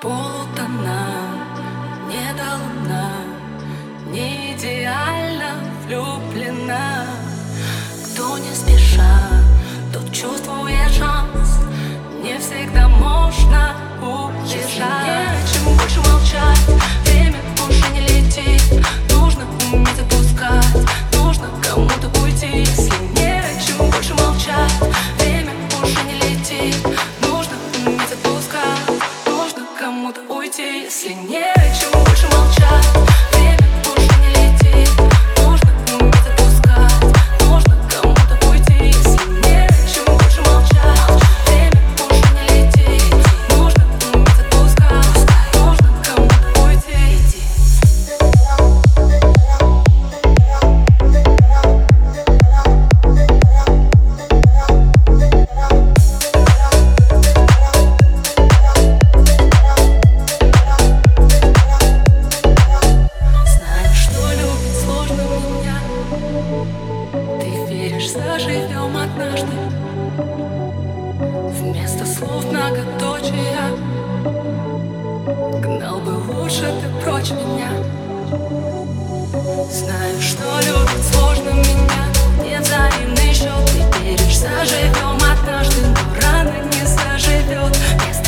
полутона, не до луна, не идеально влюблена. Кто не спеша, тот чувствует шанс. Не всегда можно убежать. Чем больше молчать, время уже не летит. Нужно уметь отпускать, нужно кому-то уйти. Если нет, чем больше молчать, время уже не летит. Нужно уметь отпускать, нужно кому-то уйти. Если нет, чем больше молчать, время уже не летит. Нужно уметь отпускать, нужно кому-то уйти. Если нет, чем больше молчать, время уже не летит. Нужно уметь отпускать, нужно кому-то уйти. Заживем однажды. Вместо слов многоточия гнал бы лучше ты прочь меня. Знаю, что любить сложно меня, не взаимный счет. Ты веришь, заживем однажды, но рано не заживет.